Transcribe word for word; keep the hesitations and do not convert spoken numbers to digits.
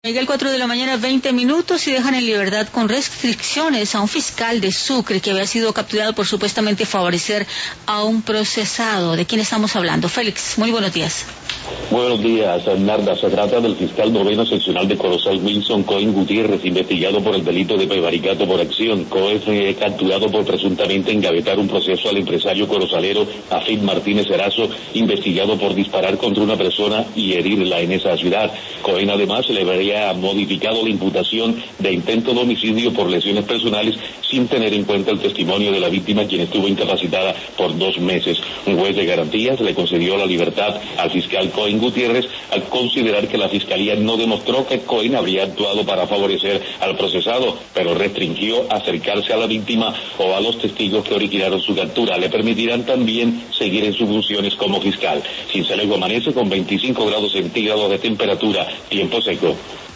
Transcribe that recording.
Miguel, cuatro de la mañana, veinte minutos, y dejan en libertad con restricciones a un fiscal de Sucre que había sido capturado por supuestamente favorecer a un procesado. ¿De quién estamos hablando? Félix, muy buenos días. Buenos días, Narda. Se trata del fiscal noveno seccional de Corozal, Wilson Cohen Gutiérrez, investigado por el delito de prevaricato por acción. Cohen fue capturado por presuntamente engavetar un proceso al empresario corozalero Afid Martínez Erazo, investigado por disparar contra una persona y herirla en esa ciudad. Cohen además le habría modificado la imputación de intento de homicidio por lesiones personales sin tener en cuenta el testimonio de la víctima, quien estuvo incapacitada por dos meses. Un juez de garantías le concedió la libertad al fiscal Cohen Gutiérrez al considerar que la fiscalía no demostró que Cohen habría actuado para favorecer al procesado, pero restringió acercarse a la víctima o a los testigos que originaron su captura. Le permitirán también seguir en sus funciones como fiscal. Sincelejo amanece con veinticinco grados centígrados de temperatura, tiempo seco.